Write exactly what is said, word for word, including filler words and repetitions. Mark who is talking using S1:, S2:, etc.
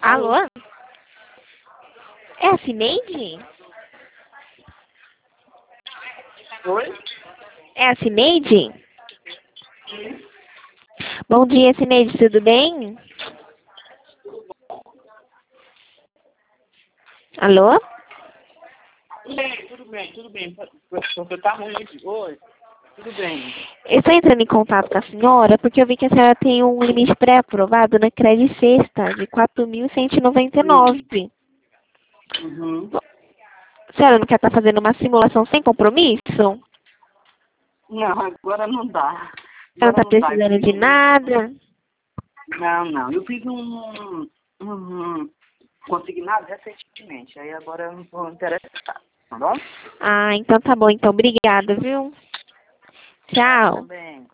S1: Alô? É a Cineide?
S2: Oi?
S1: É a Cineide? Bom dia, Cineide, tudo bem? Alô?
S2: Tudo bem, tudo bem, tudo bem. Você tá ruim aqui. Oi, tudo bem.
S1: Eu estou entrando em contato com a senhora porque eu vi que a senhora tem um limite pré-aprovado na Credit Sexta de quatro mil cento e noventa e nove.
S2: Uhum.
S1: A senhora não quer estar fazendo uma simulação sem compromisso?
S2: Não, agora não dá.
S1: Ela não
S2: Agora
S1: está
S2: não dá. Eu
S1: precisando
S2: fiz
S1: de
S2: um...
S1: nada?
S2: Não, não. Eu fiz um... um consignado recentemente. Aí agora eu não estou interessado. Tá bom?
S1: Ah, então tá bom. Então, obrigada, viu?
S2: Tá
S1: Tchau.
S2: bem.